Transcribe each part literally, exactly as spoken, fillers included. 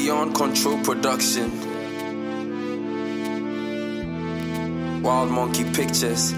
Beyond Control Production. Wild Monkey Pictures.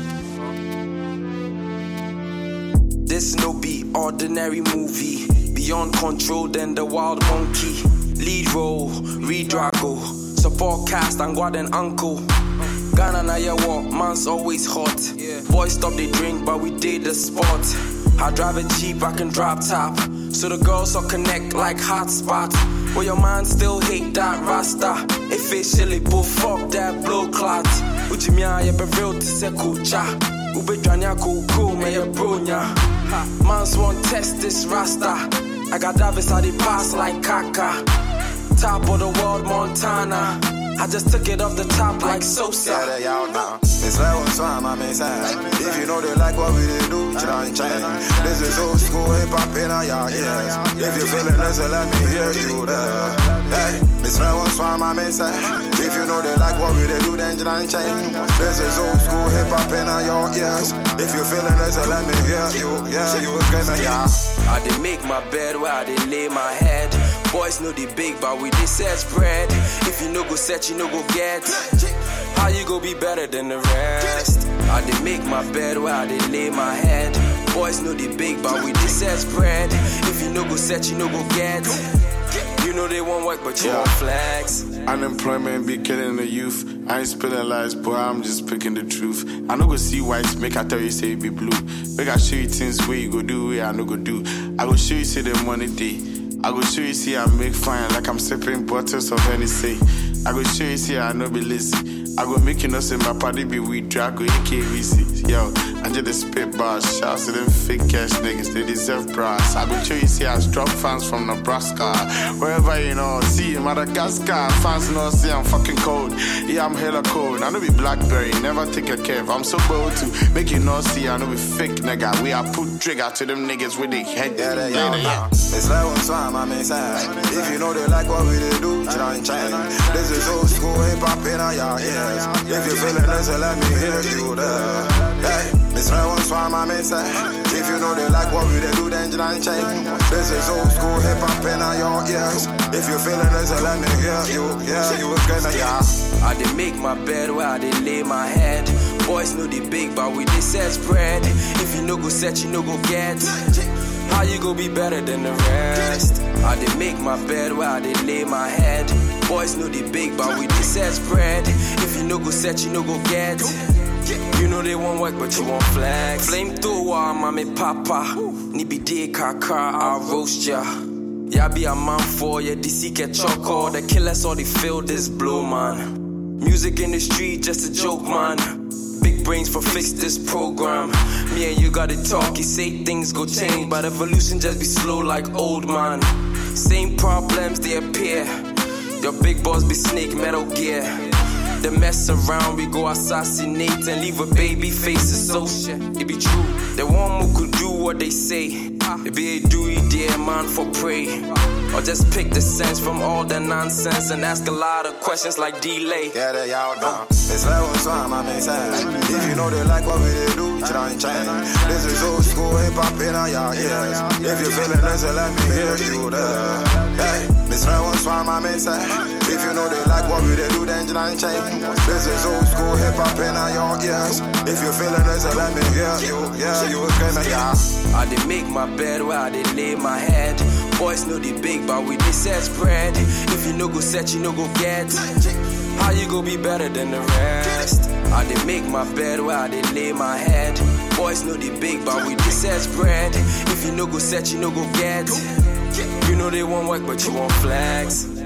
This no be ordinary movie. Beyond Control, then the Wild Monkey. Lead role, Reed Drago. Support cast, Angwad and Uncle. Ghana na ya walk, man's always hot. Boys stop they drink, but we did the spot. I drive it cheap, I can drop top. So the girls all connect like hotspot. But your man still hate that Rasta. If it's chilly, but fuck that blow clot. Ujimia ya be real to se kucha. Ube dranya kuku me ya bronya. Mans won't test this Rasta. I got Davis how they pass like Kaka. Top of the world, Montana. I just took it off the top like Sosa. Yeah, they out now. It's like one time I may say. If you know they like what we do, try and change. This is old school hip hop in our ears. If you feeling this, let me hear you there. Hey, it's like one time I may say. If you know they like what we do, then try and change. This is old school hip hop in our ears. If you feeling this, let me hear you. Yeah, you gonna yeah. I did make my bed where I did lay my head. Boys know they big, but we did set spread. If you no go set, you no go get. How you go be better than the rest? I did make my bed where I did lay my head. Boys know they big, but we did set spread. If you no go set, you no go get. You know they won't work, but you won't flex. Unemployment be killing the youth. I ain't spilling lies, boy, I'm just picking the truth. I no go see whites, make I tell you say it be blue. Make I show you things where you go do, where I no go do. I go show you say the money day. I go show you see I make fine like I'm sipping bottles of Hennessy. I go show you see I no be lazy. I go make you know say my party be weed Drago, A K V C. Yo, I just the spit bars, shouts to them fake cash niggas, they deserve brass. I go show you see I drop fans from Nebraska. Wherever you know, see Madagascar, fans know see I'm fucking cold. Yeah, I'm hella cold. I know be Blackberry, never take a curve. I'm so bold to make you know see I know be fake nigga. We I put trigger to them niggas with they head. Yeah, they out now. It's like one time I may say. If you know they like what we do, try and change. This is old school hip hop in our ears. If you feeling this, let me hear you there. Hey, it's like one time I may say. If you know they like what we do, then try and change. This is old school hip hop in our ears. If you feeling this, let me hear you. Yeah, you gonna yeah. I did make my bed where I did lay my head. Boys know they big, but we did set spread. If you no go set, you no go get. How you go be better than the rest? I did make my bed where I did lay my head. Boys know they big, but we did set spread. If you no go set, you no go get. You know they won't work, but you won't flex. Flame through our mommy papa. Nibi de kaka, I'll roast ya. Ya be a man for ya, D C get choco. The killers all they feel this blow, man. Music in the street, just a joke, man. Big brains for fix this program. Me and you gotta talk, you say things go change, but evolution just be slow like old man. Same problems they appear. Your big boss be Snake Metal Gear. They mess around, we go assassinate and leave a baby face associate. It be true, the one who could do what they say. It be a do it dear man for prey. Or just pick the sense from all the nonsense and ask a lot of questions like delay. Yeah, they out now. It's like one time I may say. If you know they like what we do, try and change. This is old school hip hop in our ears. If you feeling this, let me hear you there. Hey, it's like one time I may say. If you know they like what we do, then try and change. This is old school hip hop in our ears. If you feeling this, let me hear you. Yeah, you gonna yeah. I did make my bed where I did lay my head. Boys know they big, but we did set spread. If you no go set, you no go get. How you go be better than the rest? I did make my bed where I did lay my head. Boys know they big, but we did set spread. If you no go set, you no go get. You know they won't work, but you won't flex.